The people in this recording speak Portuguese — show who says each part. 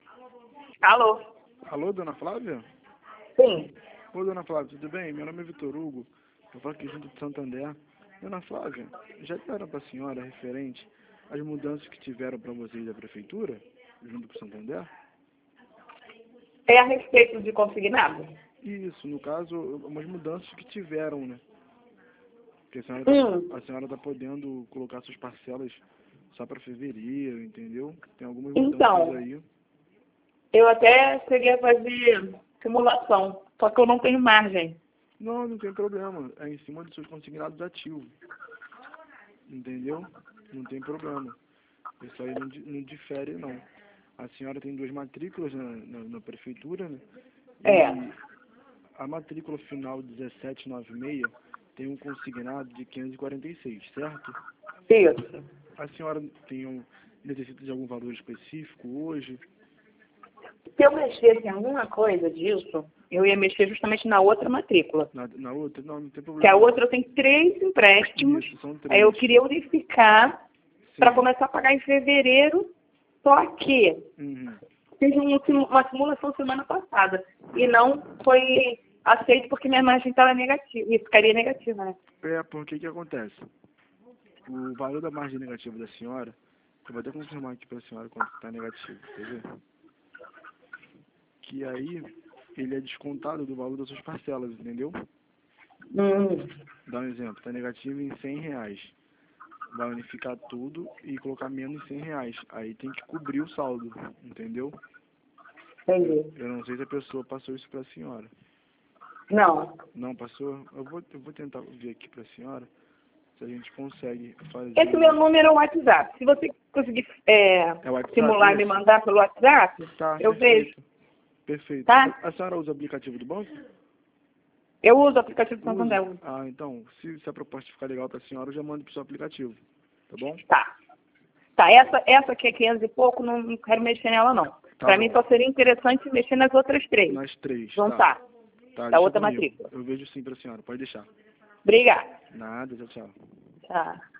Speaker 1: Alô?
Speaker 2: Alô, dona Flávia?
Speaker 1: Sim.
Speaker 2: Oi, dona Flávia, tudo bem? Meu nome é Vitor Hugo, eu falo aqui junto de Santander. Dona Flávia, já disseram para a senhora referente às mudanças que tiveram para vocês da prefeitura, junto com o Santander?
Speaker 1: É a respeito de consignado?
Speaker 2: Isso, no caso, umas mudanças que tiveram, né? Porque a senhora tá podendo colocar suas parcelas só para fevereiro, entendeu? Tem algumas mudanças
Speaker 1: Então,
Speaker 2: aí.
Speaker 1: eu até cheguei a fazer simulação, só que eu não tenho margem.
Speaker 2: Não, não tem problema. É em cima dos seus consignados ativos. Entendeu? Não tem problema. Isso aí não difere, não. A senhora tem 2 matrículas na prefeitura, né?
Speaker 1: É.
Speaker 2: E a matrícula final 1796 tem um consignado de 546, certo?
Speaker 1: Isso.
Speaker 2: A senhora necessita de algum valor específico hoje?
Speaker 1: Se eu mexesse em alguma coisa disso, eu ia mexer justamente na outra matrícula.
Speaker 2: Na outra? Não, não tem
Speaker 1: Que a
Speaker 2: problema.
Speaker 1: outra eu tenho 3 empréstimos.
Speaker 2: Isso, são 3.
Speaker 1: Aí eu queria unificar para
Speaker 2: Sim.
Speaker 1: começar a pagar em fevereiro, só que
Speaker 2: Uhum.
Speaker 1: fiz uma simulação semana passada e não foi aceito porque minha margem estava negativa e ficaria negativa, né?
Speaker 2: Porque que acontece? O valor da margem negativa da senhora, eu vou até confirmar aqui para a senhora quanto está negativo, quer ver? Que aí ele é descontado do valor das suas parcelas, entendeu? Dá um exemplo, está negativo em R$100. Vai unificar tudo e colocar menos R$100. Aí tem que cobrir o saldo, entendeu?
Speaker 1: Entendi.
Speaker 2: Eu não sei se a pessoa passou isso para a senhora.
Speaker 1: Não.
Speaker 2: Não passou? Eu vou tentar ver aqui para a senhora se a gente consegue fazer.
Speaker 1: Esse meu número é o WhatsApp. Se você conseguir
Speaker 2: o WhatsApp,
Speaker 1: simular e me
Speaker 2: esse?
Speaker 1: mandar pelo WhatsApp,
Speaker 2: Tá,
Speaker 1: eu
Speaker 2: perfeito.
Speaker 1: vejo.
Speaker 2: Perfeito.
Speaker 1: Tá?
Speaker 2: A senhora usa o aplicativo do banco?
Speaker 1: Eu uso o aplicativo do Santander.
Speaker 2: Usa? Ah, então, se a proposta ficar legal para a senhora, eu já mando pro seu aplicativo. Tá bom?
Speaker 1: Tá. Tá, essa aqui é 500 e pouco, não quero mexer nela, não. Para mim só seria interessante mexer nas outras 3.
Speaker 2: Nas 3,
Speaker 1: Juntar.
Speaker 2: Tá,
Speaker 1: Da
Speaker 2: deixa
Speaker 1: outra
Speaker 2: comigo.
Speaker 1: matrícula.
Speaker 2: Eu vejo sim pra senhora, pode deixar.
Speaker 1: Obrigada.
Speaker 2: Nada, tchau, tchau.
Speaker 1: Tá.